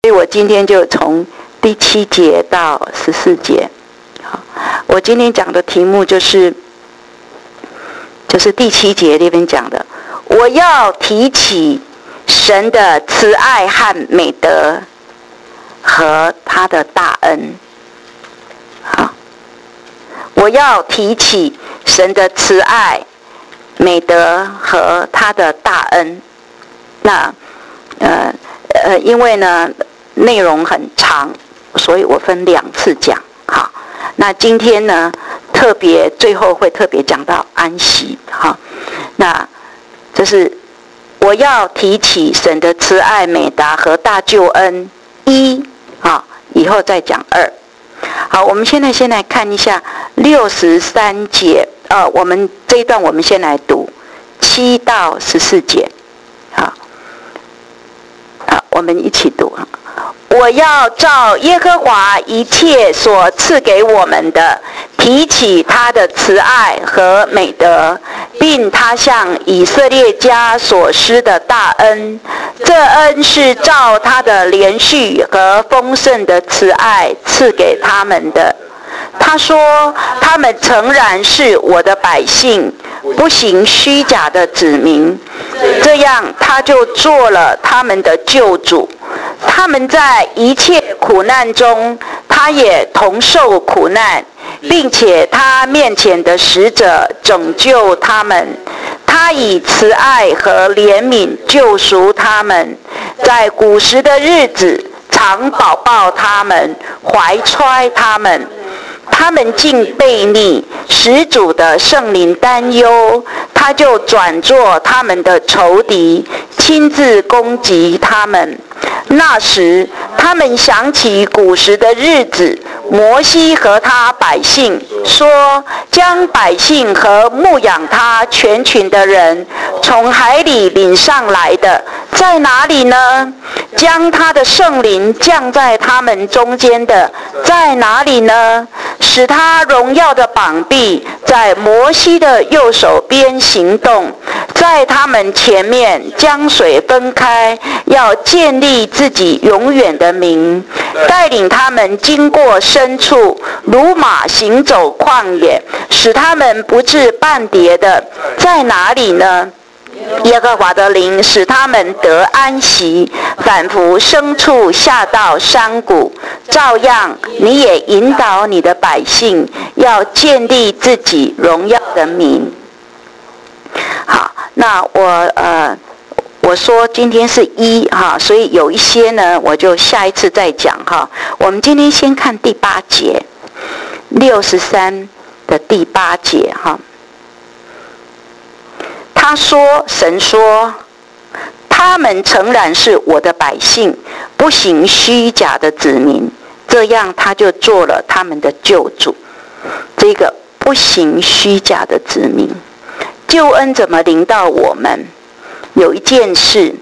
以我今天就从第7节到14节。好，我今天讲的题目就是第7节那边讲的，我要提起神的慈爱和美德和他的大恩。好，我要提起神的慈爱、美德和他的大恩。那因为呢内容很长，所以我分2次讲。好，那今天呢最后会特别讲到安息。好，那就是我要提起神的慈爱、美德和大救恩1，好，以后再讲2。好，我们现在先来看一下63节。我们这一段我们先来读7到14节。好，我们一起读。我要照耶和华一切所赐给我们的，提起他的慈爱和美德，并他向以色列家所施的大恩。这恩是照他的连续和丰盛的慈爱赐给他们的。他说，他们诚然是我的百姓，不行虚假的子民，这样他就做了他们的救主。他们在一切苦难中，他也同受苦难，并且他面前的使者拯救他们。他以慈爱和怜悯救赎他们，在古时的日子常保抱他们，怀揣他们。他们竟悖逆，使主的圣灵担忧，他就转作他们的仇敌，亲自攻击他们。那时他们想起古时的日子，摩西和他百姓说，将百姓和牧养他全群的人从海里领上来的在哪里呢？将他的圣灵降在他们中间的在哪里呢？使他荣耀的膀臂在摩西的右手边行动，在他们前面将水分开，要建立自己永远的名，带领他们经过深处，如马行走旷野，使他们不致半跌的在哪里呢？耶和华的灵使他们得安息，反伏牲畜下到山谷。照样你也引导你的百姓，要建立自己荣耀的名。好，那我说今天是1哈，所以有一些呢我就下一次再讲哈。我们今天先看第8节，63的第8节哈。他说，神说，他们诚然是我的百姓，不行虚假的子民，这样他就做了他们的救主。这个不行虚假的子民，救恩怎么临到我们？有一件事，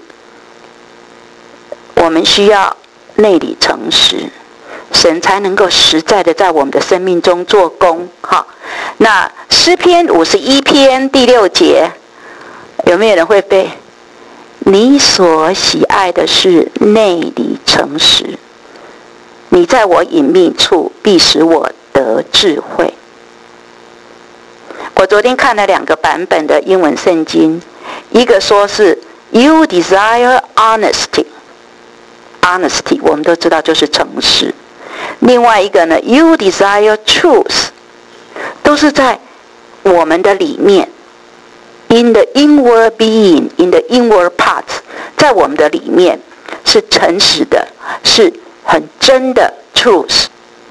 我们需要内里诚实，神才能够实在的在我们的生命中做工。好，那诗篇51篇第6节。有没有人会背？你所喜爱的是内里诚实，你在我隐秘处必使我得智慧。我昨天看了2个版本的英文圣经，一个说是 You desire honesty， 我们都知道就是诚实。另外一个呢 You desire truth， 都是在我们的里面。In the inward being, in the inward parts， 在我们的里面是诚实的，是很真的 truth。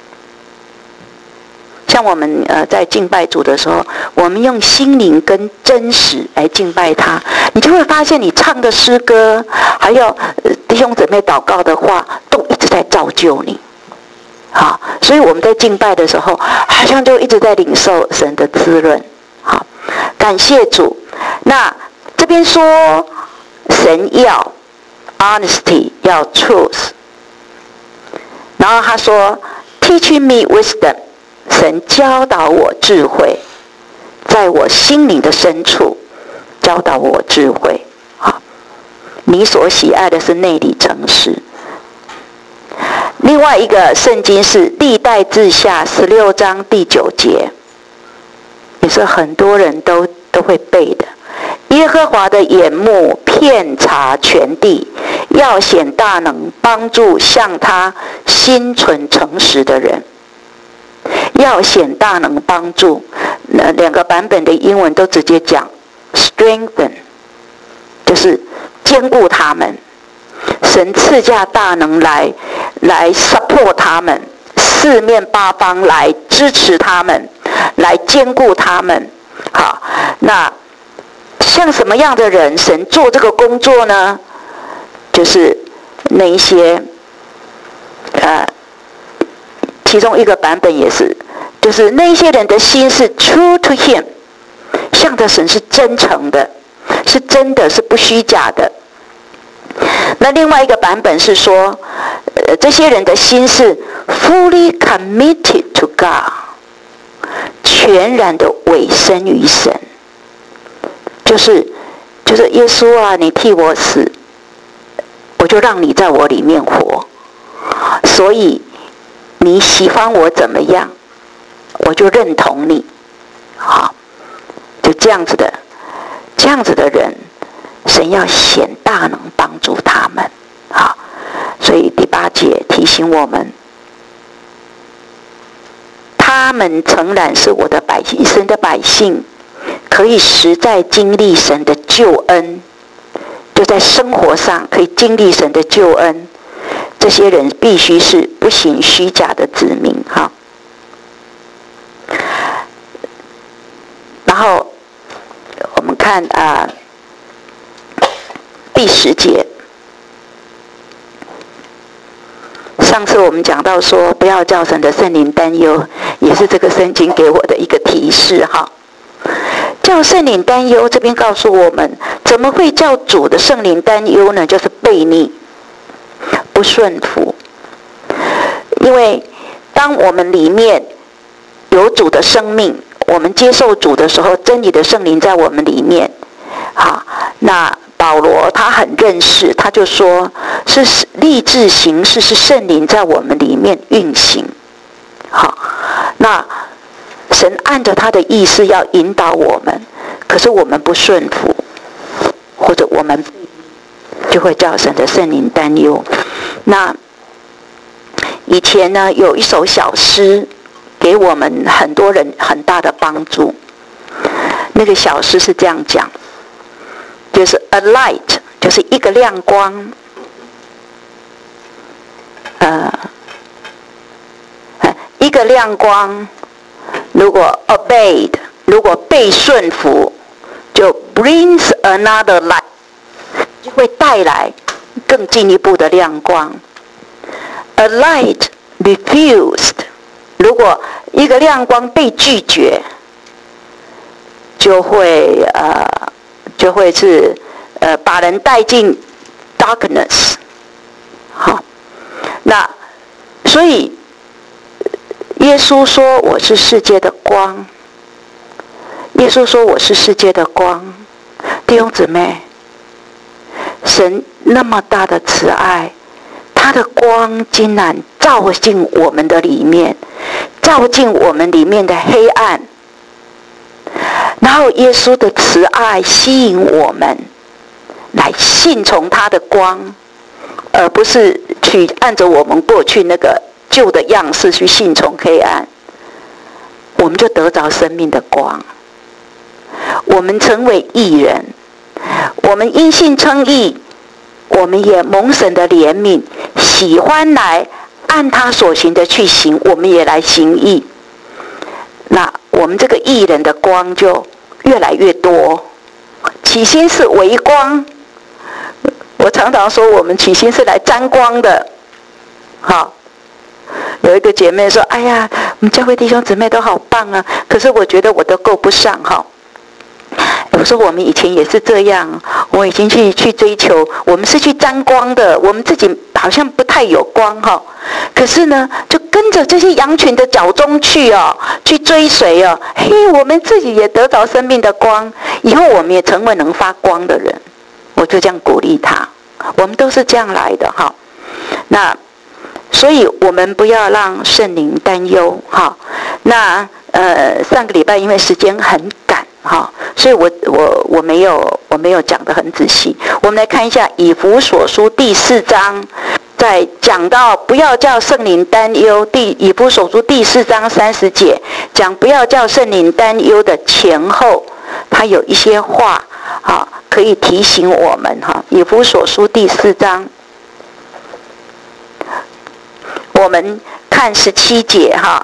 像我们在敬拜主的时候，我们用心灵跟真实来敬拜他，你就会发现你唱的诗歌，还有弟兄姊妹祷告的话，都一直在造就你。好，所以我们在敬拜的时候，好像就一直在领受神的滋润。好，感谢主。那这边说神要 honesty， 要 truth， 然后他说 teaching me wisdom， 神教导我智慧，在我心灵的深处教导我智慧。好，你所喜爱的是内里诚实， 另外一个圣经是历代志下16章第9节，也是很多人都会背的。耶和华的眼目遍察全地，要显大能，帮助向他心存诚实的人。要显大能帮助，两个版本的英文都直接讲 strengthen， 就是坚固他们。神赐下大能来 support 他们，四面八方来支持他们，来坚固他们。好，那像什么样的人神做这个工作呢？就是那一些其中一个版本也是，就是那些人的心是 true to him， 向着神是真诚的，是真的，是不虚假的。那另外一个版本是说，这些人的心是 fully committed to God， 全然的委身于神。就是耶稣啊，你替我死，我就让你在我里面活。所以你喜欢我怎么样，我就认同你。好，就这样子的人，神要显大能帮助他们。好，所以第8节提醒我们，他们诚然是我的百姓，神的百姓，可以实在经历神的救恩，就在生活上可以经历神的救恩。这些人必须是不行虚假的子民。哈，然后我们看第10节，上次我们讲到说不要叫神的圣灵担忧，也是这个圣经给我的一个提示。哈，叫圣灵担忧，这边告诉我们，怎么会叫主的圣灵担忧呢？就是悖逆，不顺服。因为当我们里面有主的生命，我们接受主的时候，真理的圣灵在我们里面。好，那保罗他很认识，他就说是立志行事，是圣灵在我们里面运行。好，那神按着他的意思要引导我们，可是我们不顺服，或者我们就会叫神的圣灵担忧。那以前呢，有一首小诗给我们很多人很大的帮助。那个小诗是这样讲，就是 a light， 就是一个亮光，一个亮光，如果 obeyed， 如果被顺服，就 brings another light， 就会带来更进一步的亮光。A light refused， 如果一个亮光被拒绝，就会是把人带进 darkness。好，那所以耶稣说我是世界的光，耶稣说我是世界的光。弟兄姊妹，神那么大的慈爱，他的光竟然照进我们的里面，照进我们里面的黑暗。然后耶稣的慈爱吸引我们来信从他的光，而不是去按着我们过去那个旧的样式去信从黑暗。我们就得着生命的光，我们成为义人，我们因信称义，我们也蒙神的怜悯，喜欢来按他所行的去行，我们也来行义。那我们这个义人的光就越来越多。起先是微光，我常常说我们起先是来沾光的。好，有一个姐妹说，哎呀，我们教会弟兄姊妹都好棒啊，可是我觉得我都够不上。哈，我说我们以前也是这样，我已经去追求，我们是去沾光的，我们自己好像不太有光。哈，可是呢就跟着这些羊群的脚踪去去追随嘿，我们自己也得着生命的光，以后我们也成为能发光的人。我就这样鼓励他，我们都是这样来的。哈，那所以我们不要让圣灵担忧哈。那上个礼拜因为时间很赶哈，所以我没有讲得很仔细。我们来看一下以弗所书第4章，在讲到不要叫圣灵担忧，以弗所书第4章30节讲不要叫圣灵担忧的前后，它有一些话可以提醒我们哈。以弗所书第4章，我们看17节哈。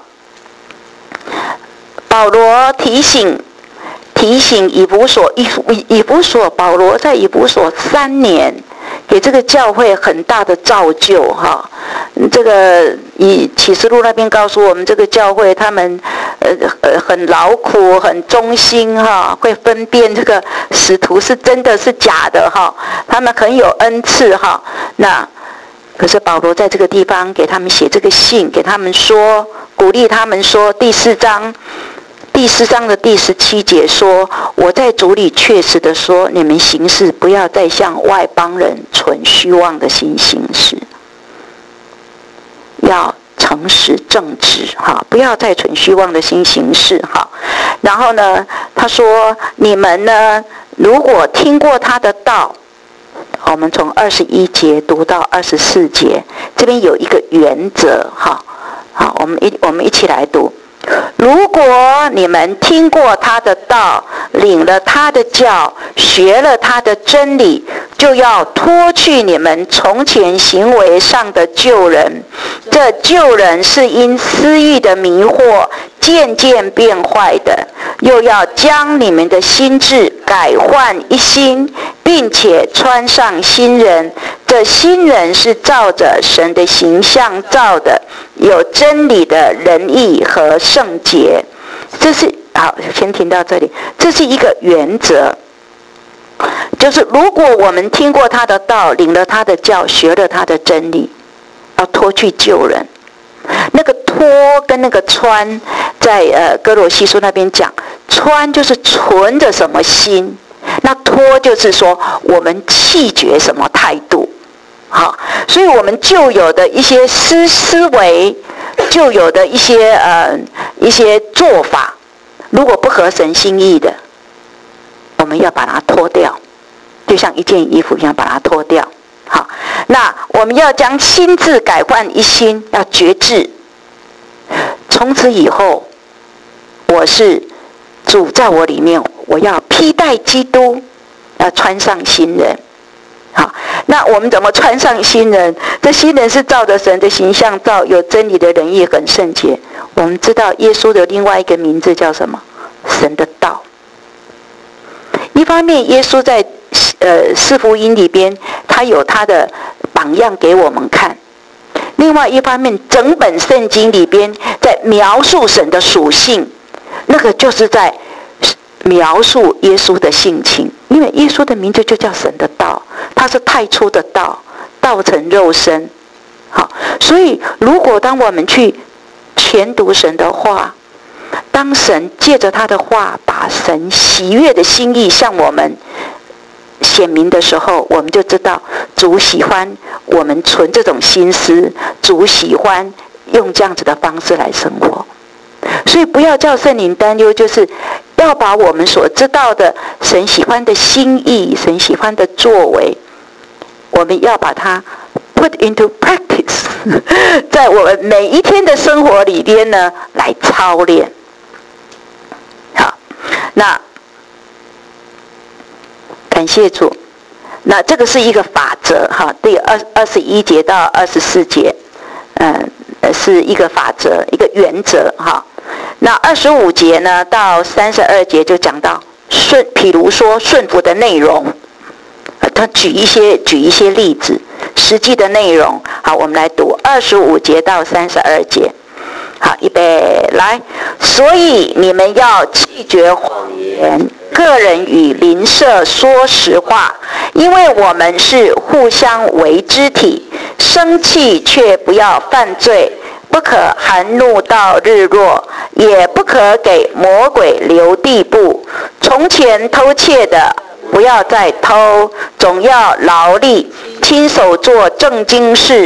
保罗提醒以弗所，保罗在以弗所3年，给这个教会很大的造就哈。这个以启示录那边告诉我们，这个教会他们很劳苦，很忠心哈，会分辨这个使徒是真的是假的哈，他们很有恩赐哈。那可是保罗在这个地方给他们写这个信，给他们说，鼓励他们说，第4章的第17节说，我在主里确实的说，你们行事不要再向外邦人存虚妄的心行事，要诚实正直哈，不要再存虚妄的心行事哈。然后呢，他说你们呢，如果听过他的道，我们从21节读到24节，这边有一个原则哈。好，我们一起来读。如果你们听过他的道，领了他的教，学了他的真理，就要脱去你们从前行为上的旧人。这旧人是因私欲的迷惑渐渐变坏的，又要将你们的心志改换一新，并且穿上新人。这新人是照着神的形象造的，有真理的仁义和圣洁。这是好，先停到这里。这是一个原则，就是如果我们听过他的道，领了他的教，学了他的真理，要脱去旧人。那个脱跟那个穿，在哥罗西书那边讲，穿就是存着什么心，那脱就是说我们弃绝什么态度。好，所以我们旧有的一些思维，旧有的一些做法，如果不合神心意的，我们要把它脱掉，就像一件衣服一样把它脱掉。好，那我们要将心志改换一新，要决志。从此以后，我是主在我里面，我要披戴基督，要穿上新人。好，那我们怎么穿上新人？这新人是照着神的形象造，有真理的仁义很圣洁。我们知道耶稣的另外一个名字叫什么？神的道。一方面，耶稣在四福音里边，他有他的榜样给我们看；另外一方面，整本圣经里边在描述神的属性，那个就是在描述耶稣的性情。因为耶稣的名字就叫神的道，他是太初的道，道成肉身。好，所以如果当我们去研读神的话，当神借着他的话把神喜悦的心意向我们显明的时候，我们就知道主喜欢我们存这种心思，主喜欢用这样子的方式来生活。所以不要叫圣灵担忧，就是要把我们所知道的神喜欢的心意，神喜欢的作为，我们要把它 put into practice 在我们每一天的生活里边呢来操练。好，那感谢主。那这个是一个法则哈，第21节到24节是一个法则，一个原则哈。那25节呢到32节就讲到譬如说顺服的内容，他举一些例子，实际的内容。好，我们来读25节到32节。好，预备来。所以你们要弃绝谎言，个人与邻舍说实话，因为我们是互相为肢体。生气却不要犯罪，不可含怒到日落，也不可给魔鬼留地步。从前偷窃的，不要再偷，总要劳力，亲手做正经事，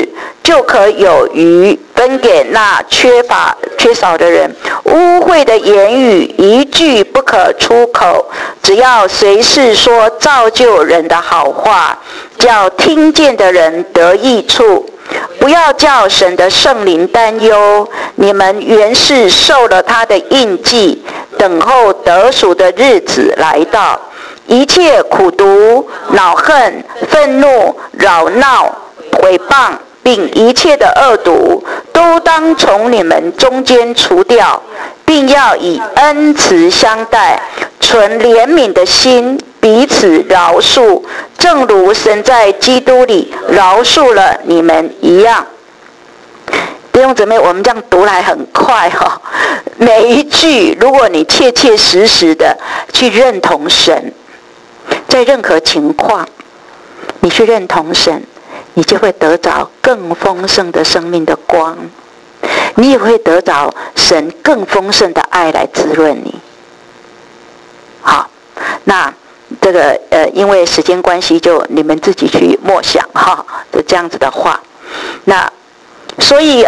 就可有余分给那缺少的人。污秽的言语一句不可出口，只要随时说造就人的好话，叫听见的人得益处。不要叫神的圣灵担忧，你们原是受了他的印记，等候得赎的日子来到。一切苦毒、恼恨、愤怒、扰闹、毁谤，并一切的恶毒，都当从你们中间除掉，并要以恩慈相待，存怜悯的心，彼此饶恕，正如神在基督里饶恕了你们一样。弟兄姊妹，我们这样读来很快哈，每一句如果你切切实实的去认同神，在任何情况你去认同神，你就会得着更丰盛的生命的光，你也会得着神更丰盛的爱来滋润你。好，那这个因为时间关系，就你们自己去默想哈，就这样子的话。那所以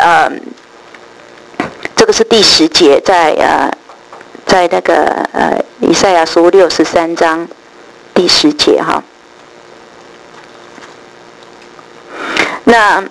这个是第10节，在那个以赛亚书63章第10节哈。那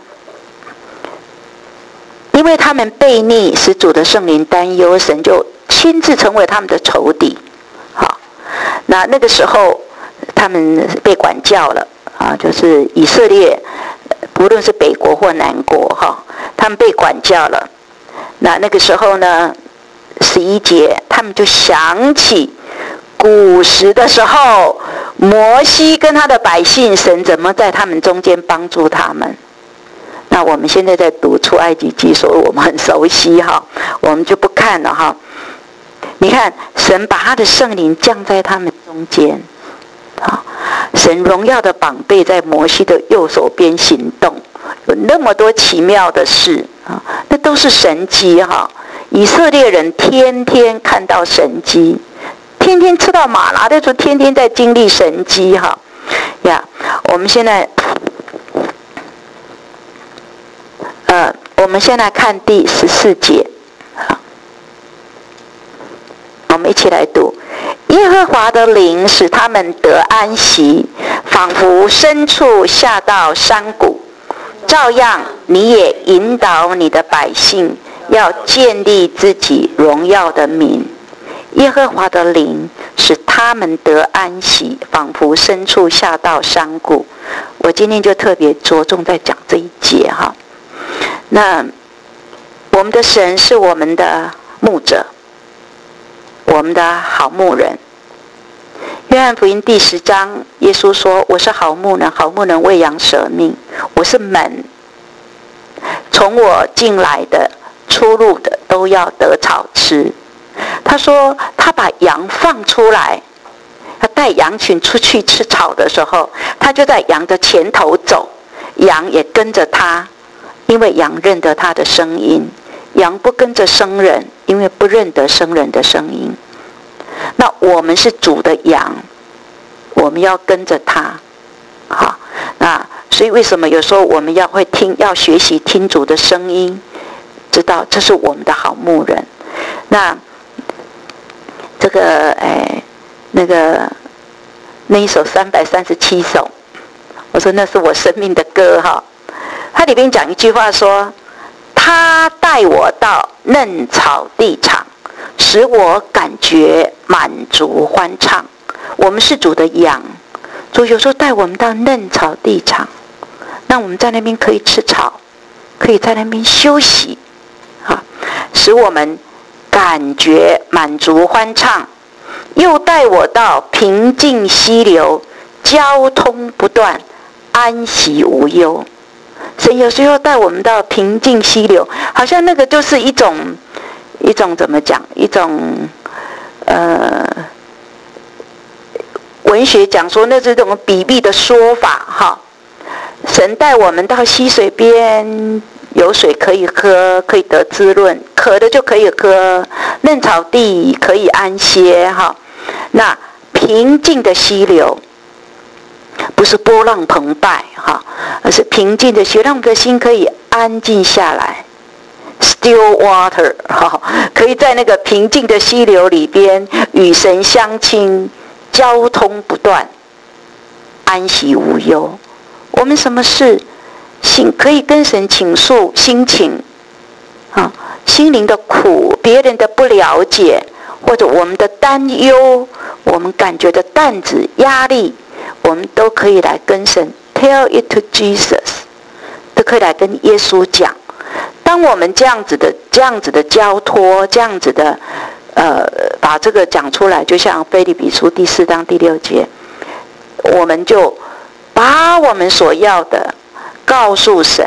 因为他们悖逆，使主的圣灵担忧，神就亲自成为他们的仇敌。好，那个时候他们被管教了啊，就是以色列，不论是北国或南国哈，他们被管教了。那个时候呢，11节，他们就想起古时的时候，摩西跟他的百姓，神怎么在他们中间帮助他们。那我们现在在读出埃及记，所以我们很熟悉哈，我们就不看了哈。你看，神把他的圣灵降在他们中间，好，神荣耀的膀臂在摩西的右手边行动，有那么多奇妙的事啊，那都是神迹哈。以色列人天天看到神迹，天天吃到玛拿的时候，天天在经历神迹哈呀。我们现在看第14节，我们一起来读。耶和华的灵使他们得安息，仿佛深处下到山谷。照样，你也引导你的百姓，要建立自己荣耀的名。耶和华的灵使他们得安息，仿佛深处下到山谷。我今天就特别着重在讲这一节哈。那我们的神是我们的牧者，我们的好牧人。约翰福音第10章，耶稣说：“我是好牧人，好牧人为羊舍命。我是门，从我进来的、出入的都要得草吃。”他说，他把羊放出来，他带羊群出去吃草的时候，他就在羊的前头走，羊也跟着他，因为羊认得他的声音。羊不跟着生人，因为不认得生人的声音。那我们是主的羊，我们要跟着他。好，那所以为什么有时候我们要学习听主的声音，知道这是我们的好牧人。那这个那一首337首，我说那是我生命的歌哈。它里面讲一句话说：“他带我到嫩草地场，使我感觉满足欢畅。”我们是主的羊，主有时候带我们到嫩草地场，那我们在那边可以吃草，可以在那边休息，使我们感觉满足欢畅。又带我到平静溪流，交通不断，安息无忧。神有时候带我们到平静溪流，好像那个就是一种怎么讲？一种文学讲说那是一种比喻的说法哈。神带我们到溪水边，有水可以喝，可以得滋润，渴的就可以喝，嫩草地可以安歇哈。那平静的溪流， 不是波浪澎湃哈，而是平静的血，让我们的心可以安静下来。Still water 哈，可以在那个平静的溪流里边与神相亲，交通不断，安息无忧。我们什么事可以跟神倾诉心情啊，心灵的苦，别人的不了解，或者我们的担忧，我们感觉的担子压力，我们都可以来跟神 tell it to Jesus， 都可以来跟耶稣讲。当我们这样子的交托，这样子的把这个讲出来，就像腓立比书第4章第6节，我们就把我们所要的告诉神，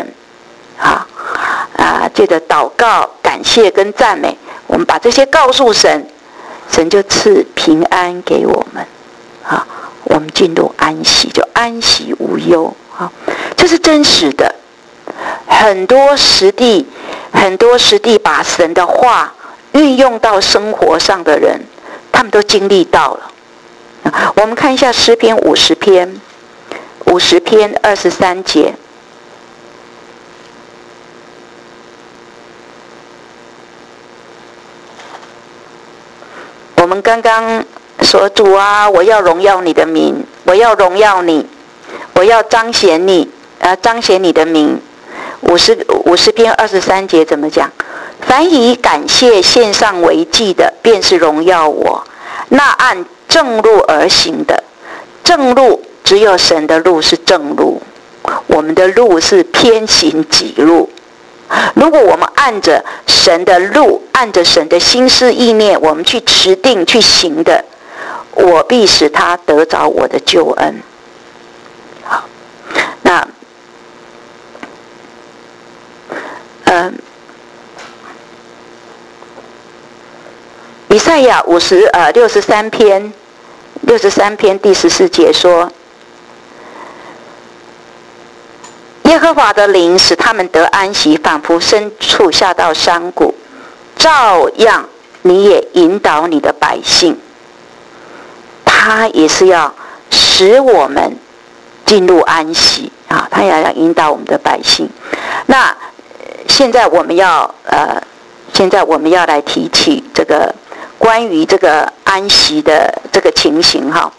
借着祷告、感谢跟赞美，我们把这些告诉神，神就赐平安给我们，我们进入安息，就安息无忧，这是真实的。很多实地把神的话运用到生活上的人，他们都经历到了。我们看一下诗篇50篇23节。我们刚刚说，主啊，我要荣耀你的名，我要荣耀你，我要彰显你的名。50篇23节怎么讲？凡以感谢献上为祭的，便是荣耀我。那按正路而行的，正路只有神的路是正路，我们的路是偏行己路。如果我们按着神的路，按着神的心思意念，我们去持定去行的，我必使他得着我的救恩。好，那以赛亚63篇第14节说，耶和华的灵使他们得安息，仿佛深处下到山谷，照样你也引导你的百姓。他也是要使我们进入安息啊，他也要引导我们的百姓。那现在我们要来提起这个关于这个安息的这个情形哈。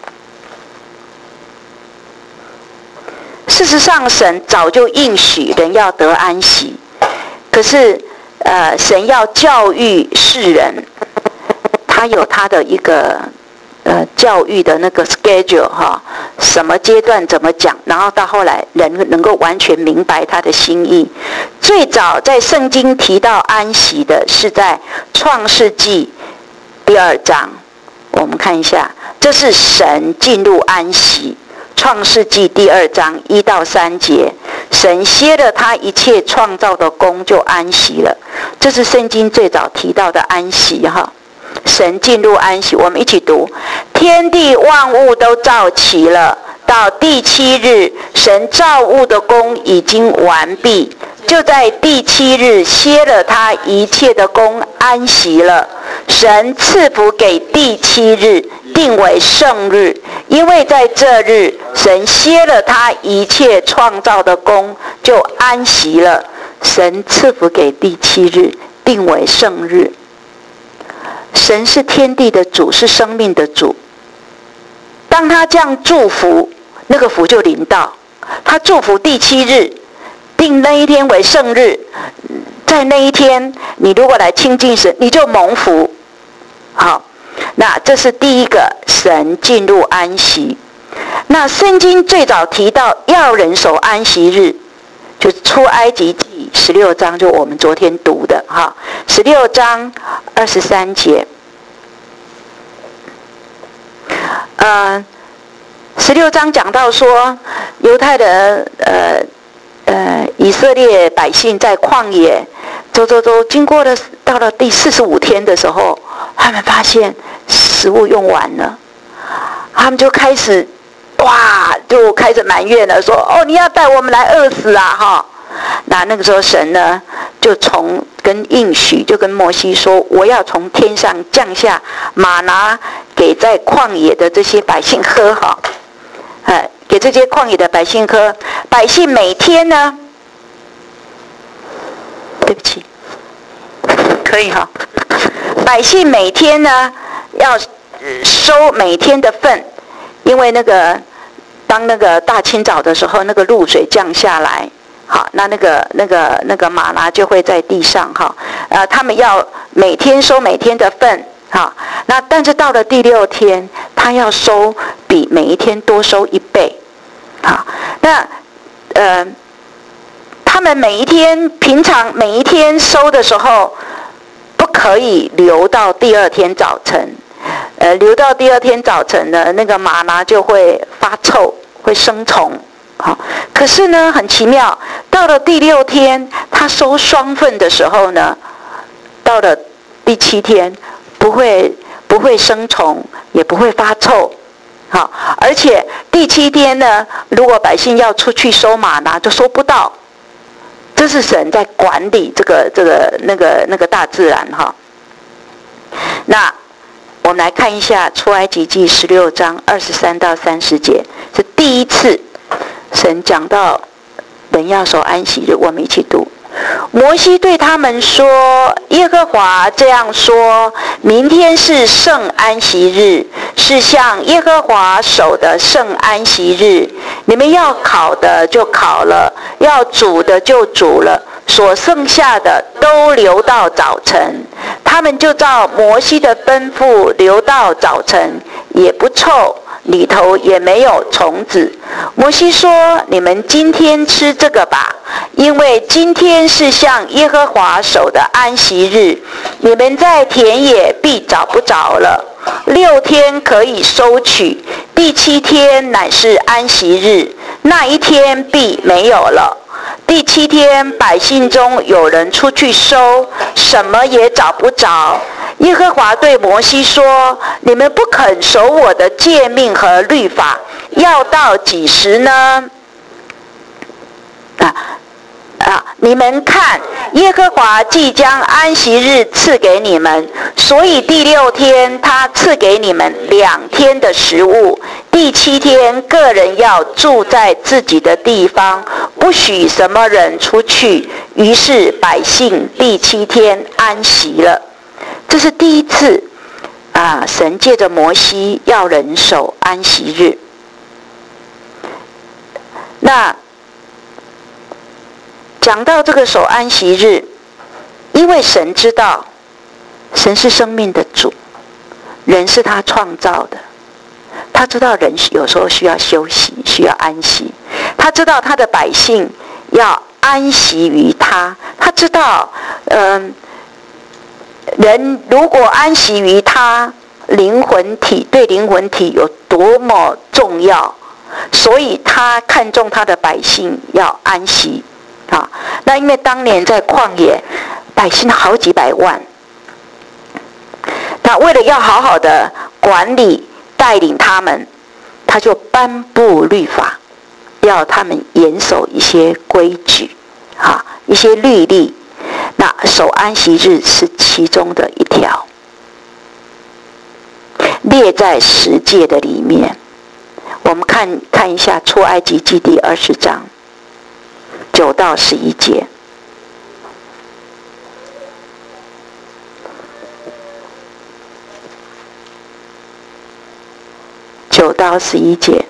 事实上，神早就应许人要得安息，可是神要教育世人，他有他的一个教育的那个 schedule 哈，什么阶段怎么讲，然后到后来人能够完全明白他的心意。最早在圣经提到安息的是在创世纪第2章，我们看一下，这是神进入安息。创世纪第2章1到3节，神歇了他一切创造的功，就安息了。这是圣经最早提到的安息哈。神进入安息，我们一起读：天地万物都造齐了，到第7日，神造物的功已经完毕，就在第7日歇了他一切的功，安息了。神赐福给第7日，定为圣日，因为在这日，神歇了他一切创造的功，就安息了。神赐福给第7日，定为圣日。神是天地的主，是生命的主。当他这样祝福，那个福就临到。他祝福第7日，定那一天为圣日，在那一天，你如果来亲近神，你就蒙福。好，那这是第一个，神进入安息。那圣经最早提到要人守安息日，就是出埃及记16章，就我们昨天读的哈，16章23节。16章讲到说，犹太的以色列百姓在旷野走，经过了到了第45天的时候，他们发现食物用完了，他们就开始埋怨了，说：“哦，你要带我们来饿死啊！”哈，那个时候神呢，就跟应许，就跟摩西说：“我要从天上降下玛拿给在旷野的这些百姓喝哈。” 给这些旷野的百姓喝。百姓每天呢，对不起，可以哈。百姓每天呢要收每天的粪，因为当那个大清早的时候，那个露水降下来，好，那个玛拿就会在地上哈。他们要每天收每天的粪，好，那但是到了第6天，他要收比每一天多收1倍，好，那他们平常每一天收的时候，不可以留到第2天早晨。留到第2天早晨呢，那个玛拿就会发臭，会生虫。好，可是呢，很奇妙，到了第6天，他收双份的时候呢，到了第7天，不会生虫，也不会发臭。好，而且第7天呢，如果百姓要出去收玛拿，就收不到。这是神在管理那个大自然哈。那我们来看一下出埃及记16章23到30节，是第一次神讲到人要守安息日，我们一起读。摩西对他们说：耶和华这样说，明天是圣安息日，是向耶和华守的圣安息日。你们要烤的就烤了，要煮的就煮了，所剩下的都留到早晨。他们就照摩西的吩咐留到早晨，也不臭，里头也没有虫子。摩西说：你们今天吃这个吧，因为今天是向耶和华守的安息日，你们在田野必找不着了。6天可以收取，第7天乃是安息日，那一天必没有了。第7天，百姓中有人出去收，什么也找不着。耶和华对摩西说：你们不肯守我的诫命和律法，要到几时呢？你们看，耶和华即将安息日赐给你们，所以第6天他赐给你们2天的食物。第7天，个人要住在自己的地方，不许什么人出去。于是百姓第7天安息了。这是第一次神借着摩西要人守安息日。那讲到这个守安息日，因为神知道神是生命的主，人是他创造的，他知道人有时候需要休息，需要安息，他知道他的百姓要安息于他，他知道人如果安息于他，灵魂体对灵魂体有多么重要，所以他看重他的百姓要安息。那因为当年在旷野，百姓好几百万，他为了要好好的管理带领他们，他就颁布律法，要他们严守一些规矩，一些律例。那守安息日是其中的一条，列在10诫的里面。我们看一下出埃及记第20章9到11节。9到11节。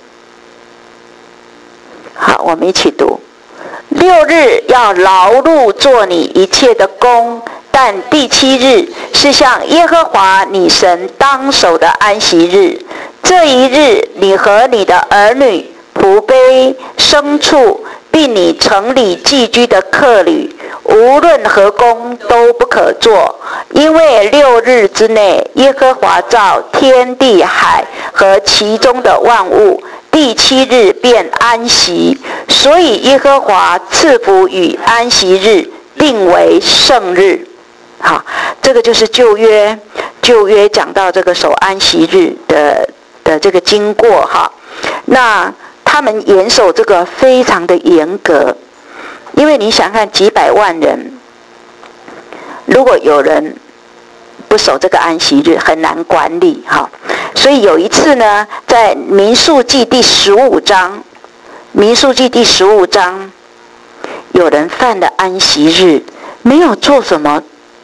好，我们一起读。6日要劳碌做你一切的工，但第7日是向耶和华你神当守的安息日。这一日，你和你的儿女、仆婢、牲畜，并你城里寄居的客旅，无论何工都不可做，因为6日之内，耶和华造天地海和其中的万物，第7日便安息，所以耶和华赐福与安息日，定为圣日。好，这个就是旧约讲到这个守安息日的这个经过哈。那他们严守这个非常的严格，因为你想看几百万人，如果有人不守这个安息日，很难管理哈。所以有一次呢，在民数记第15章，民数记第15章，有人犯了安息日，没有做什么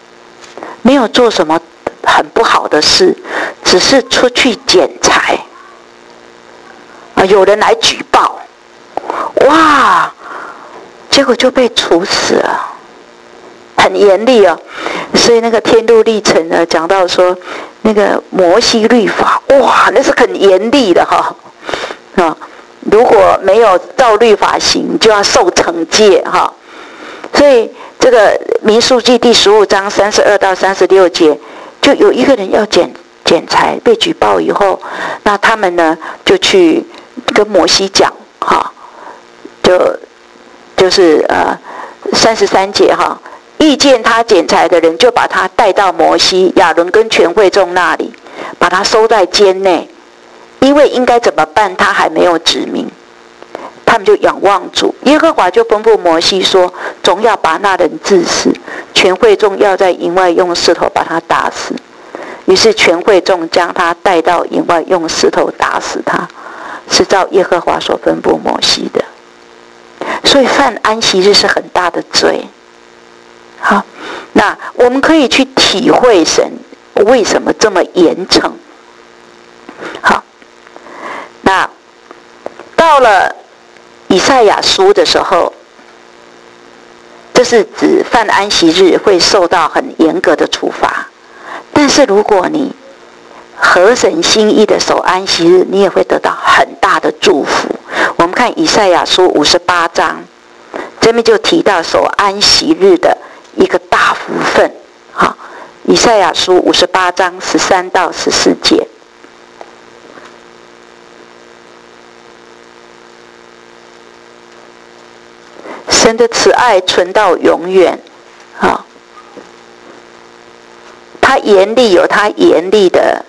很不好的事，只是出去捡柴啊，有人来举报，哇，结果就被处死了，很严厉哦。所以那个天路历程呢，讲到说那个摩西律法，哇，那是很严厉的哈啊，如果没有照律法行，就要受惩戒哈。所以这个民数记第15章32到36节，就有一个人要捡柴，被举报以后，那他们呢就去跟摩西讲哈，就是33节哈。遇见他捡柴的人，就把他带到摩西、亚伦跟全会众那里，把他收在监内，因为应该怎么办，他还没有指明。他们就仰望主，耶和华就吩咐摩西说：“总要把那人治死，全会众要在营外用石头把他打死。”于是全会众将他带到营外，用石头打死他，是照耶和华所吩咐摩西的。所以犯安息日是很大的罪。好，那我们可以去体会神为什么这么严惩。好，那到了以赛亚书的时候，这是指犯安息日会受到很严格的处罚，但是如果你合神心意的守安息日，你也会得到很大的祝福。我们看以赛亚书58章，这边就提到守安息日的一个大福分。好，以赛亚书58章13到14节。神的慈爱存到永远，好，他严厉有他严厉的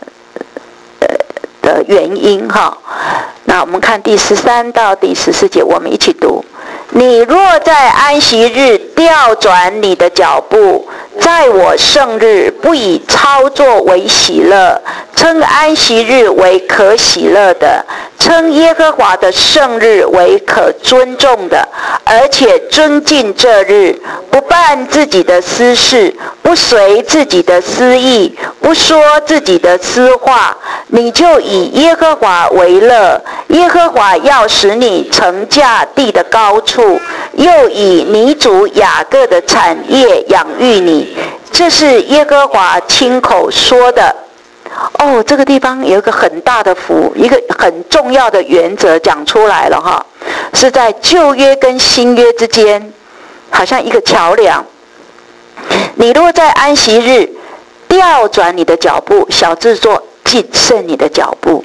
原因哈。那我们看第13到第14节，我们一起读。你若在安息日调转你的脚步，在我圣日不以操作为喜乐，称安息日为可喜乐的，称耶和华的圣日为可尊重的，而且尊敬这日，不办自己的私事，不随自己的私意，不说自己的私话，你就以耶和华为乐。耶和华要使你乘驾地的高处，又以你主雅各的产业养育你，这是耶和华亲口说的。哦，这个地方有一个很大的福，一个很重要的原则讲出来了哈，是在旧约跟新约之间，好像一个桥梁。你若在安息日调转你的脚步，小字做谨慎你的脚步，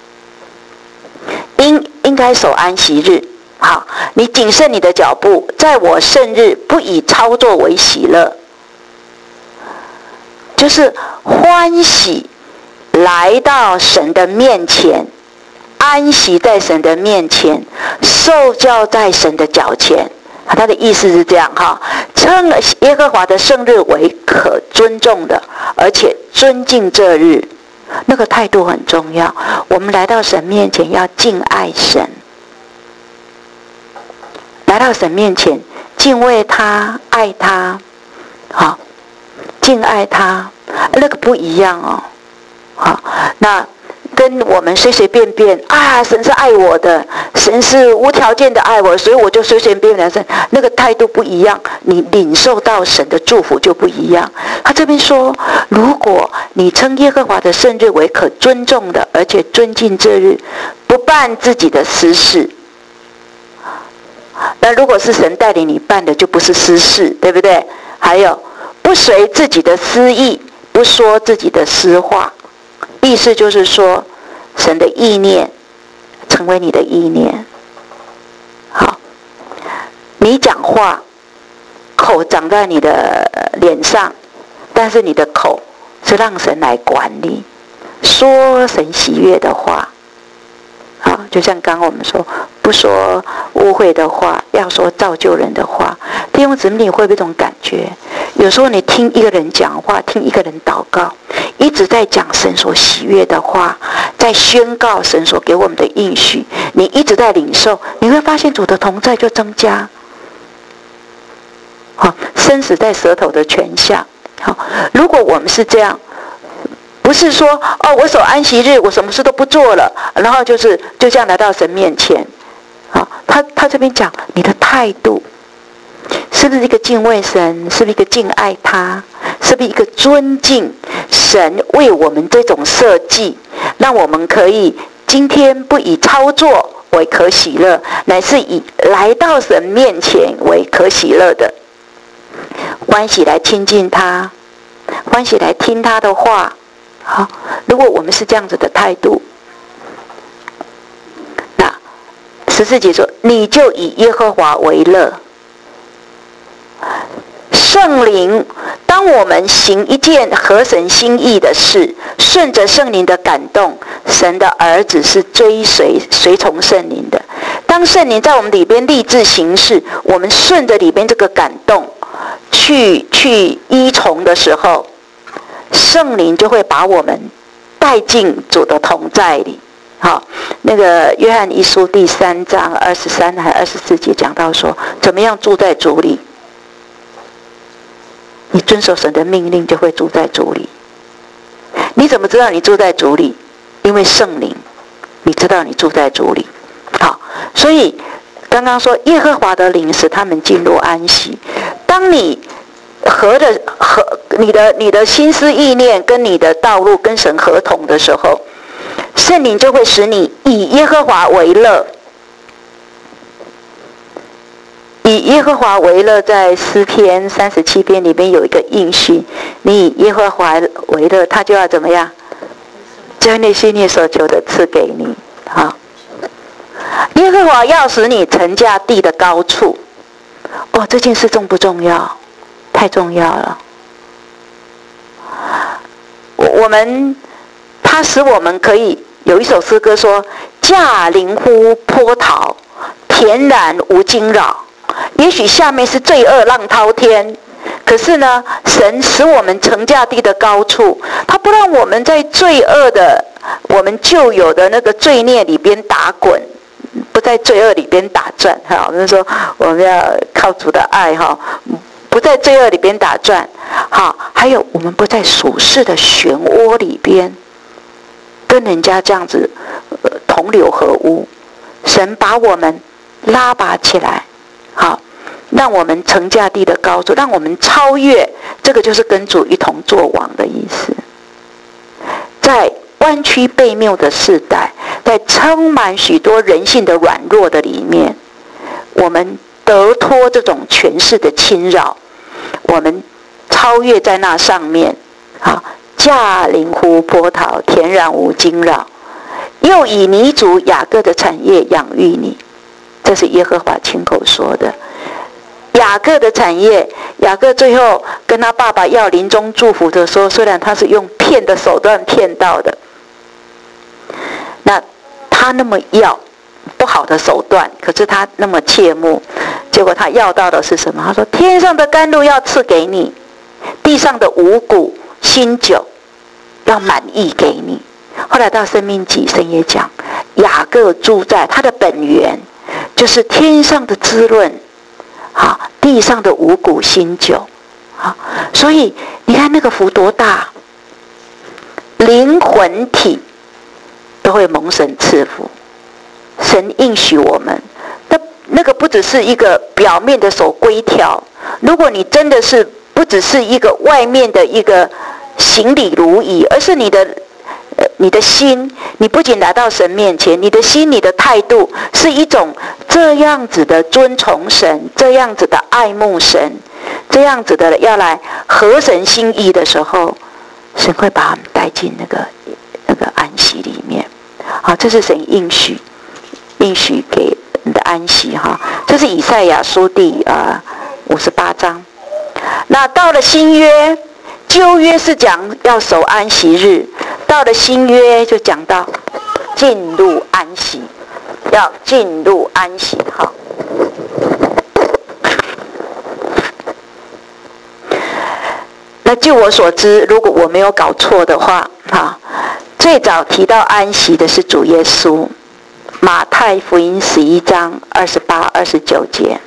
应该守安息日。好，你谨慎你的脚步，在我圣日不以操作为喜乐，就是欢喜来到神的面前，安息在神的面前，受教在神的脚前。他的意思是这样哈，称耶和华的圣日为可尊重的，而且尊敬这日，那个态度很重要。我们来到神面前要敬爱神，来到神面前敬畏他，爱他，好，敬爱他，那个不一样哦。好，那跟我们随随便便啊，神是爱我的，神是无条件的爱我，所以我就随随便便的，那个态度不一样，你领受到神的祝福就不一样。他这边说，如果你称耶和华的圣日为可尊重的，而且尊敬这日，不办自己的私事，那如果是神带领你办的，就不是私事，对不对？还有不随自己的私意，不说自己的私话，意思就是说神的意念成为你的意念。好，你讲话口长在你的脸上，但是你的口是让神来管理，说神喜悦的话。好，就像刚刚我们说， 不说污秽的话，要说造就人的话。弟兄姊妹，你会不会这种感觉？有时候你听一个人讲话，听一个人祷告，一直在讲神所喜悦的话，在宣告神所给我们的应许，你一直在领受，你会发现主的同在就增加。好，生死在舌头的权下。好，如果我们是这样，不是说我守安息日，我什么事都不做了，然后就这样来到神面前。好，他这边讲你的态度，是不是一个敬畏神？是不是一个敬爱他？是不是一个尊敬神为我们这种设计，让我们可以今天不以操作为可喜乐，乃是以来到神面前为可喜乐的，欢喜来亲近他，欢喜来听他的话。好，如果我们是这样子的态度，那14节说，你就以耶和华为乐。圣灵，当我们行一件合神心意的事，顺着圣灵的感动，神的儿子是随从圣灵的。当圣灵在我们里边立志行事，我们顺着里边这个感动去依从的时候，圣灵就会把我们带进主的同在里。好，那个约翰一书第3章23还24节讲到说，怎么样住在主里？你遵守神的命令，就会住在主里。你怎么知道你住在主里？因为圣灵，你知道你住在主里。好，所以刚刚说耶和华的灵使他们进入安息。当你你的心思意念跟你的道路跟神合同的时候，圣灵就会使你以耶和华为乐。以耶和华为乐，在诗篇37篇里面有一个应许，你以耶和华为乐，他就要怎么样？将你心里所求的赐给你。好，耶和华要使你乘驾地的高处。这件事重不重要？太重要了。他使我们可以有一首诗歌说：驾临乎波涛，恬然无惊扰。也许下面是罪恶浪滔天，可是呢，神使我们乘驾地的高处，他不让我们在罪恶的我们旧有的那个罪孽里边打滚，不在罪恶里边打转。我们说我们要靠主的爱，不在罪恶里边打转。好，还有我们不在属世的漩涡里边跟人家这样子同流合污。神把我们拉拔起来，好，让我们乘驾地的高处，让我们超越，这个就是跟主一同作王的意思。在弯曲悖谬的世代，在充满许多人性的软弱的里面，我们得脱这种权势的侵扰，我们超越在那上面。好，驾临乎波涛，恬然无惊扰。又以你主雅各的产业养育你，这是耶和华亲口说的。雅各的产业，雅各最后跟他爸爸要临终祝福的时候，虽然他是用骗的手段骗到的，那他那么要不好的手段，可是他那么切慕，结果他要到的是什么？他说：天上的甘露要赐给你，地上的五谷新酒要满意给你。后来到生命记，神也讲，雅各住在他的本源，就是天上的滋润，好，地上的五谷新酒。好，所以你看那个福多大，灵魂体都会蒙神赐福。神应许我们，那个不只是一个表面的守规条，如果你真的是不只是一个外面的一个行礼如仪，而是你的心，你不仅来到神面前，你的心，你的态度是一种这样子的尊崇神，这样子的爱慕神，这样子的要来合神心意的时候，神会把他们带进那个安息里面。好，这是神应许给你的安息。这是以赛亚书第58章。那到了新约，旧约是讲要守安息日，到了新约就讲到进入安息， 要进入安息。哈，那据我所知，如果我没有搞错的话，哈，最早提到安息的是主耶稣，马太福音11章28、29节。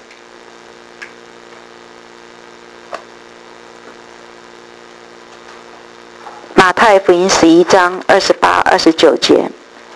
马太福音11章28、29节。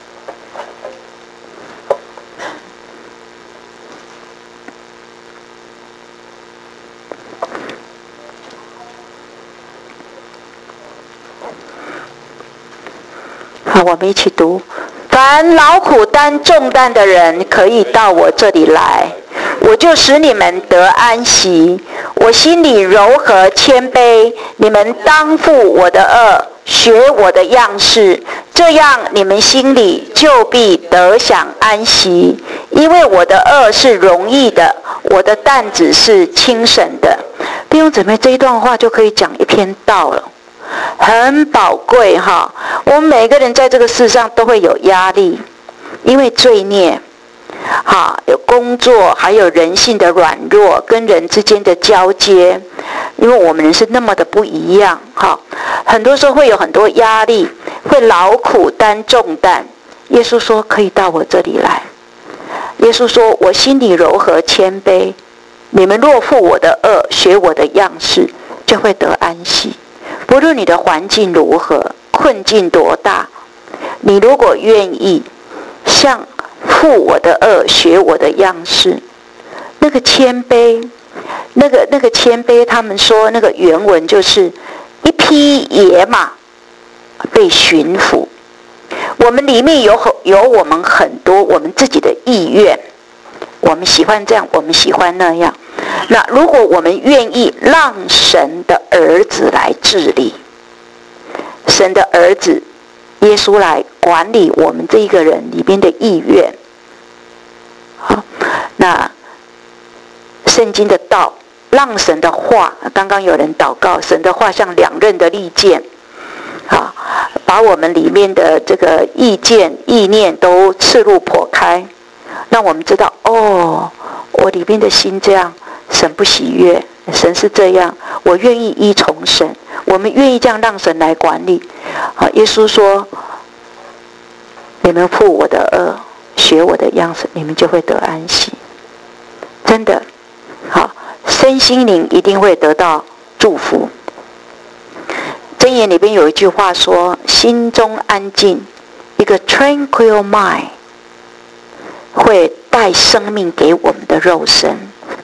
好，我们一起读：凡劳苦担重担的人，可以到我这里来，我就使你们得安息。我心里柔和谦卑，你们当负我的軛，学我的样式，这样你们心里就必得享安息。因为我的軛是容易的，我的担子是轻省的。弟兄姊妹，这一段话就可以讲一篇道了，很宝贵哈。我们每个人在这个世上都会有压力，因为罪孽，有工作，还有人性的软弱，跟人之间的交接，因为我们人是那么的不一样，很多时候会有很多压力，会劳苦担重担。耶稣说可以到我这里来，耶稣说我心里柔和谦卑，你们若负我的軛，学我的样式，就会得安息。不论你的环境如何，困境多大，你如果愿意像负我的軛，学我的样式，那个谦卑，那个谦卑，他们说那个原文就是一匹野马被驯服。我们里面有我们很多我们自己的意愿，我们喜欢这样，我们喜欢那样。那如果我们愿意让神的儿子来治理，神的儿子耶稣来管理我们这一个人里面的意愿，好，那圣经的道，让神的话，刚刚有人祷告，神的话像两刃的利剑，好，把我们里面的这个意见意念都刺入剖开，让我们知道，哦，我里面的心这样，神不喜悦，神是这样，我愿意依从神，我们愿意这样让神来管理。好，耶稣说，你们负我的軛，学我的样式，你们就会得安息。真的，好，身心灵一定会得到祝福。箴言里边有一句话说，心中安静，一个 tranquil mind 会带生命给我们的肉身。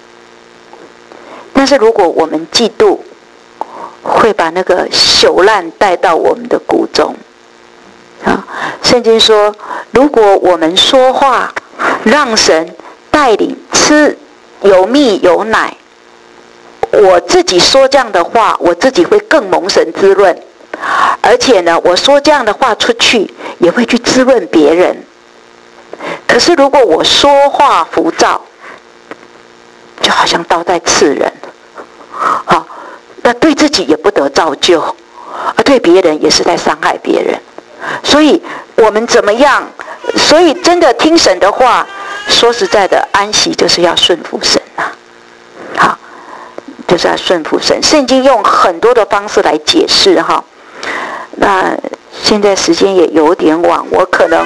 但是如果我们嫉妒，会把那个朽烂带到我们的骨中。圣经说，如果我们说话让神带领吃有蜜有奶，我自己说这样的话，我自己会更蒙神滋润，而且呢，我说这样的话出去也会去滋润别人。可是如果我说话浮躁，就好像刀在刺人，好，那对自己也不得造就，而对别人也是在伤害别人。所以我们怎么样？所以真的听神的话，说实在的，安息就是要顺服神啊，好，就是要顺服神。圣经用很多的方式来解释哈。那现在时间也有点晚，我可能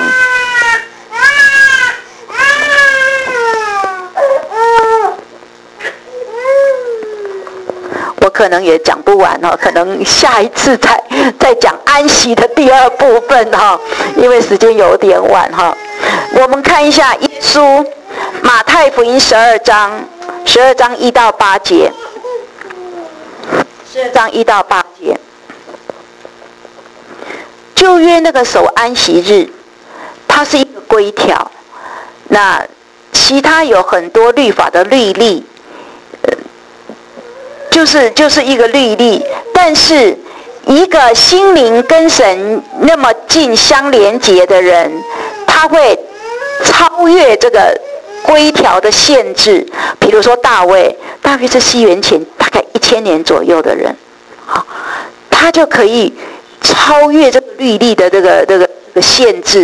也讲不完哈，可能下一次再讲安息的第二部分哈，因为时间有点晚哈。我们看一下耶稣马太福音12章1到8节，12章1到8节。旧约那个守安息日，它是一个规条，那其他有很多律法的律例，就是一个律例，但是一个心灵跟神那么近相连结的人，他会超越这个规条的限制。比如说大卫是西元前大概1000年左右的人，他就可以超越这个律例的这个限制，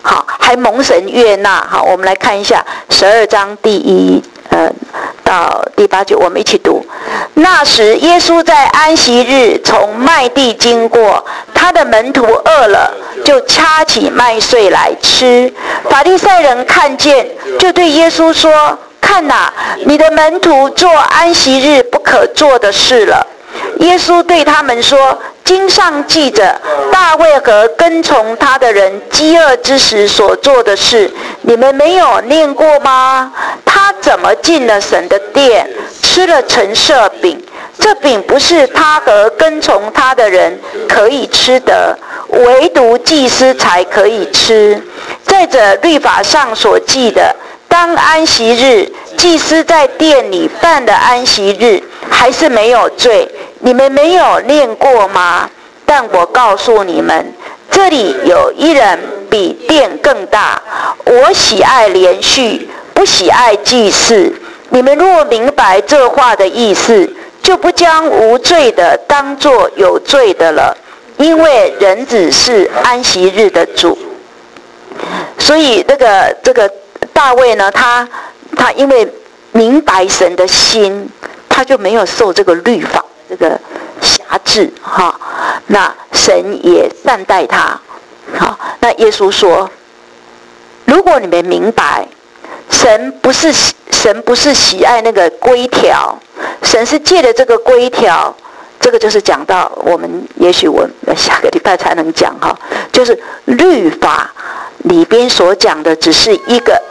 好，还蒙神悦纳。好，我们来看一下12章第1到第8节，我们一起读。那时，耶稣在安息日从麦地经过，他的门徒饿了，就掐起麦穗来吃。法利赛人看见，就对耶稣说：“看哪，你的门徒做安息日不可做的事了。”耶稣对他们说：“经上记着大卫和跟从他的人饥饿之时所做的事，你们没有念过吗？他怎么进了神的殿，吃了陈设饼？这饼不是他和跟从他的人可以吃的，唯独祭司才可以吃。再者，律法上所记的，当安息日，祭司在殿里办的安息日，还是没有罪。你们没有念过吗？但我告诉你们，这里有一人比殿更大。我喜爱连续，不喜爱祭祀。你们若明白这话的意思，就不将无罪的当作有罪的了，因为人子是安息日的主。所以这个大卫呢，他因为明白神的心，他就没有受这个律法这个辖制哈。那神也善待他。好，那耶稣说，如果你们明白，神不是喜爱那个规条，神是借着这个规条，这个就是讲到我们也许我下个礼拜才能讲哈，就是律法里边所讲的只是一个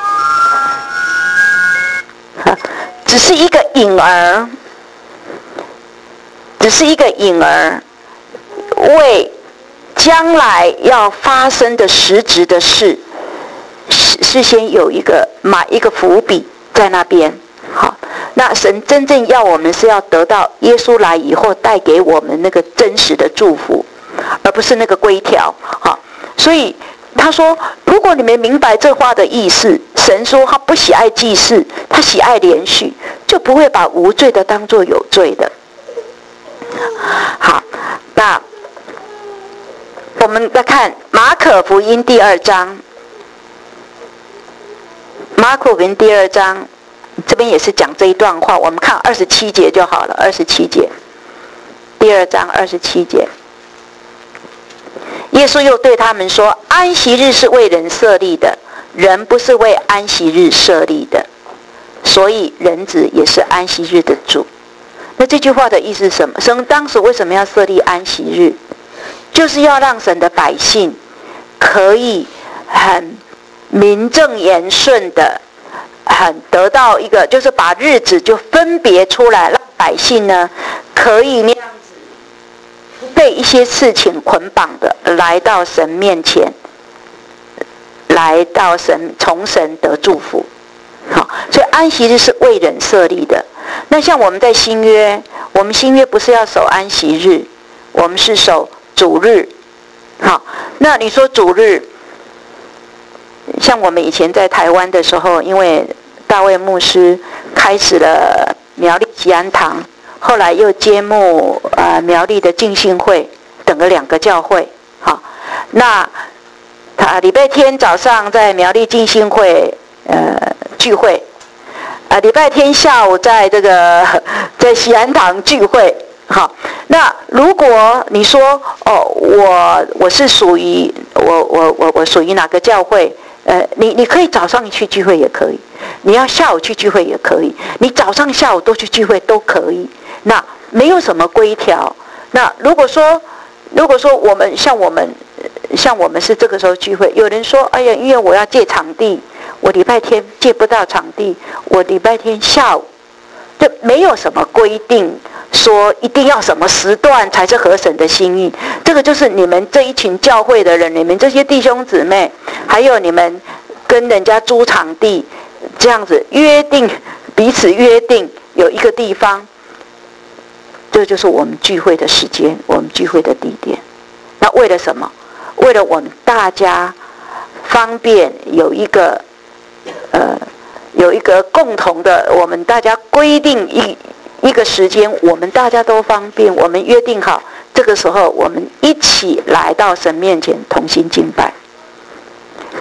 影儿，只是一个影儿，为将来要发生的实质的事，事先有埋一个伏笔在那边。好，那神真正要我们是要得到耶稣来以后带给我们那个真实的祝福，而不是那个规条。好，所以他说，如果你们明白这话的意思，神说他不喜爱祭祀，他喜爱连续，就不会把无罪的当作有罪的。好，那我们再看马可福音第2章。马可福音第2章这边也是讲这一段话，我们看27节就好了。27节，第2章27节，耶稣又对他们说：“安息日是为人设立的，人不是为安息日设立的，所以人子也是安息日的主。”那这句话的意思是什么？神当时为什么要设立安息日？就是要让神的百姓可以很名正言顺的得到一个，就是把日子就分别出来，让百姓呢可以那样子不被一些事情捆绑的来到神面前，来到从神得祝福。好，所以安息日是为人设立的。那像我们在新约，我们新约不是要守安息日，我们是守主日。好，那你说主日，像我们以前在台湾的时候，因为大卫牧师开始了苗栗吉安堂，后来又接募苗栗的浸信会等了2个教会。好，那他礼拜天早上在苗栗浸信会聚会，礼拜天下午在在喜安堂聚会。好，那如果你说我是属于我属于哪个教会？你可以早上去聚会也可以，你要下午去聚会也可以，你早上下午都去聚会都可以，那没有什么规条。那如果说我们像我们是这个时候聚会，有人说，哎呀，因为我要借场地，我礼拜天借不到场地，我礼拜天下午，就没有什么规定说一定要什么时段才是合神的心意。这个就是你们这一群教会的人，你们这些弟兄姊妹，还有你们跟人家租场地这样子约定，彼此约定有一个地方，这就是我们聚会的时间，我们聚会的地点。那为了什么？为了我们大家方便有一个共同的，我们大家规定一个时间，我们大家都方便，我们约定好这个时候我们一起来到神面前同心敬拜。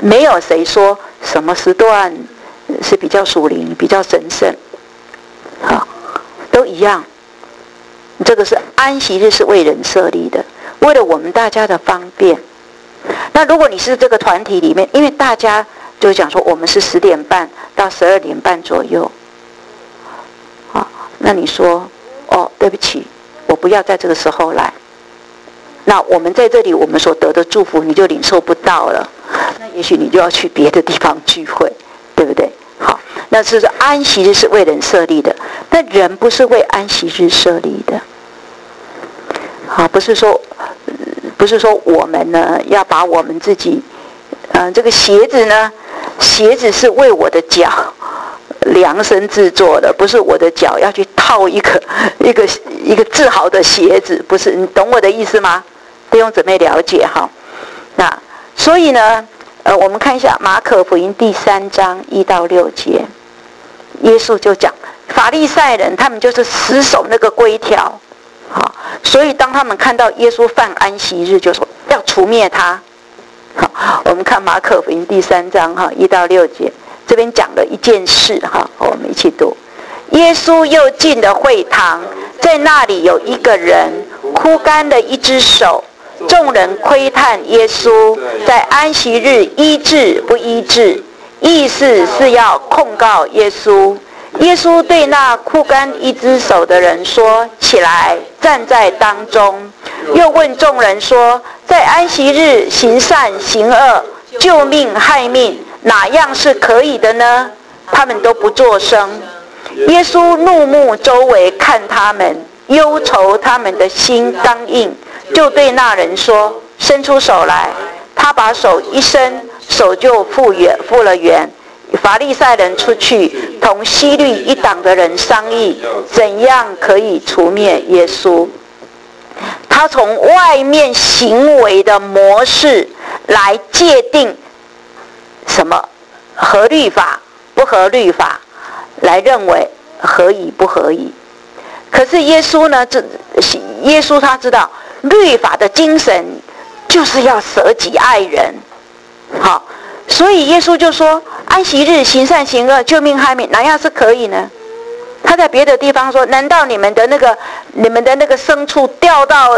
没有谁说什么时段是比较属灵、比较神圣，好，都一样。这个是安息日是为人设立的，为了我们大家的方便。那如果你是这个团体里面，因为大家就讲说我们是10点半到12点半左右，好，那你说哦，对不起，我不要在这个时候来，那我们在这里我们所得的祝福你就领受不到了，那也许你就要去别的地方聚会，对不对？好，那是安息日是为人设立的，但人不是为安息日设立的。好，不是说我们呢要把我们自己，这个鞋子呢，鞋子是为我的脚量身制作的，不是我的脚要去套一个制好的鞋子，不是，你懂我的意思吗？弟兄姊妹了解哈。那所以呢，我们看一下马可福音第3章1到6节，耶稣就讲法利赛人他们就是死守那个规条。好，所以当他们看到耶稣犯安息日，就说要除灭他。好，我们看马可福音第3章1到6节，这边讲了一件事哈，我们一起读。耶稣又进了会堂，在那里有一个人枯干了一只手，众人窥探耶稣在安息日医治不医治，意思是要控告耶稣。耶稣对那枯干一只手的人说：“起来，站在当中。”又问众人说：“在安息日行善行恶，救命害命，哪样是可以的呢？”他们都不作声。耶稣怒目周围看他们，忧愁他们的心刚硬，就对那人说：“伸出手来。”他把手一伸，手就复了原。法利赛人出去，同希律一党的人商议，怎样可以除灭耶稣。他从外面行为的模式来界定什么合律法不合律法，来认为合宜不合宜。可是耶稣呢？耶稣他知道律法的精神就是要舍己爱人，好。所以耶稣就说：“安息日行善行恶，救命害命，哪样是可以呢？”他在别的地方说：“难道你们的那个牲畜掉到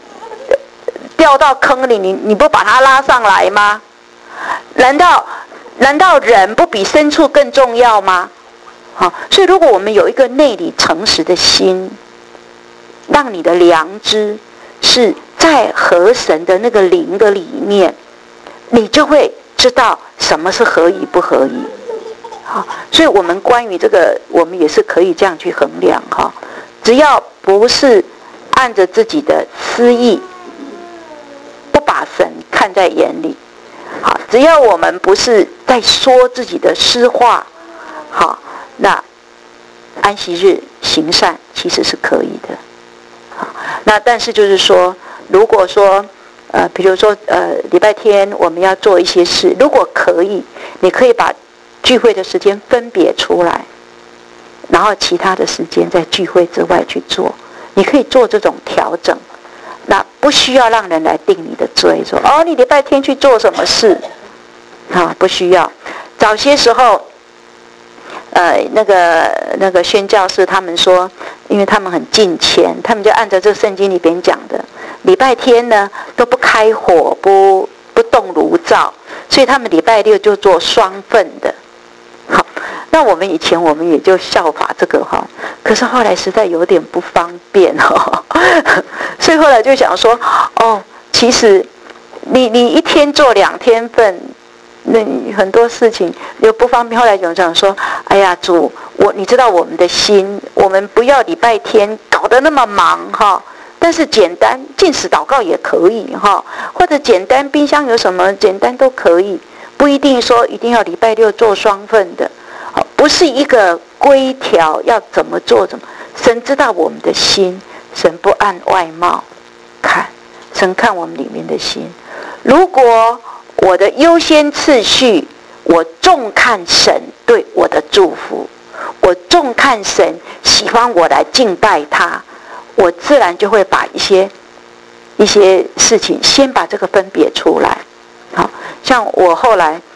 坑里，你不把它拉上来吗？难道人不比牲畜更重要吗？”好，所以如果我们有一个内里诚实的心，让你的良知是在合神的那个灵的里面，你就会知道什么是合宜不合宜。好，所以我们关于这个，我们也是可以这样去衡量哈。只要不是按着自己的私意，不把神看在眼里，好，只要我们不是在说自己的私话，好，那安息日行善其实是可以的。好，那但是就是说，如果说比如说礼拜天我们要做一些事，如果可以，你可以把聚会的时间分别出来，然后其他的时间在聚会之外去做，你可以做这种调整。那不需要让人来定你的罪，说哦你礼拜天去做什么事，不需要。早些时候那个宣教士他们说，因为他们很敬虔，他们就按照这个圣经里边讲的，礼拜天呢都不开火，不动炉灶，所以他们礼拜六就做双份的。好，那我们以前我们也就效法这个哈，可是后来实在有点不方便哈，所以后来就想说，哦，其实你一天做2天份，那很多事情又不方便。后来有人讲说，哎呀主，你知道我们的心，我们不要礼拜天搞得那么忙哈，但是简单禁食祷告也可以哈，或者简单冰箱有什么简单都可以，不一定说一定要礼拜六做双份的，不是一个规条要怎么做怎么。神知道我们的心，神不按外貌看，神看我们里面的心。如果我的优先次序，我重看神对我的祝福，我重看神喜欢我来敬拜他，我自然就会把一些事情先把这个分别出来。好，像我后来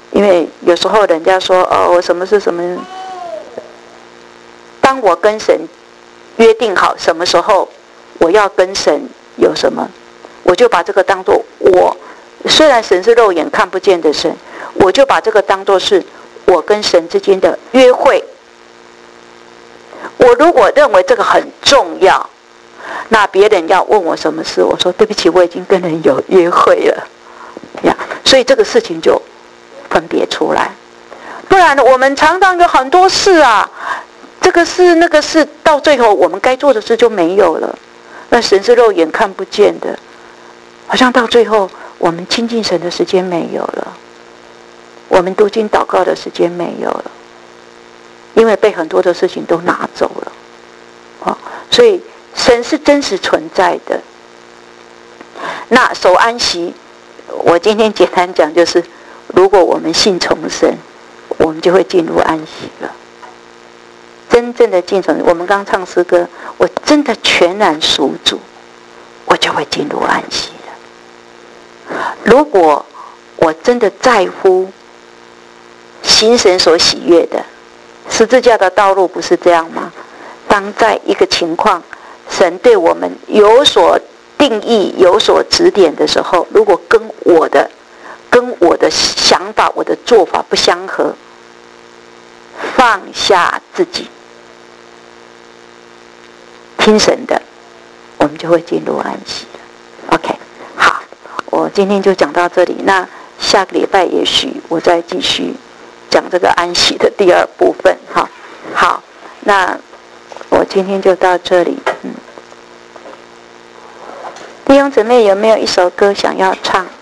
因为有时候人家说我什么是什么，当我跟神约定好什么时候我要跟神有什么，我就把这个当作我，虽然神是肉眼看不见的神，我就把这个当作是我跟神之间的约会。我如果认为这个很重要，那别人要问我什么事，我说对不起，我已经跟人有约会了呀，所以这个事情就分别出来。不然我们常常有很多事啊，这个事那个事，到最后我们该做的事就没有了。那神是肉眼看不见的，好像到最后我们亲近神的时间没有了，我们读经祷告的时间没有了，因为被很多的事情都拿走了。所以神是真实存在的。那守安息，我今天简单讲就是，如果我们信从神，我们就会进入安息了。真正的进从，我们刚唱诗歌，我真的全然属主，我就会进入安息了。如果我真的在乎行神所喜悦的，十字架的道路不是这样吗？当在一个情况，神对我们有所定义、有所指点的时候，如果跟我的想法、我的做法不相合，放下自己，听神的，我们就会进入安息了。OK， 好，我今天就讲到这里。那下个礼拜也许我再继续讲这个安息的第二部分。好，那我今天就到这里。弟兄姊妹有没有一首歌想要唱？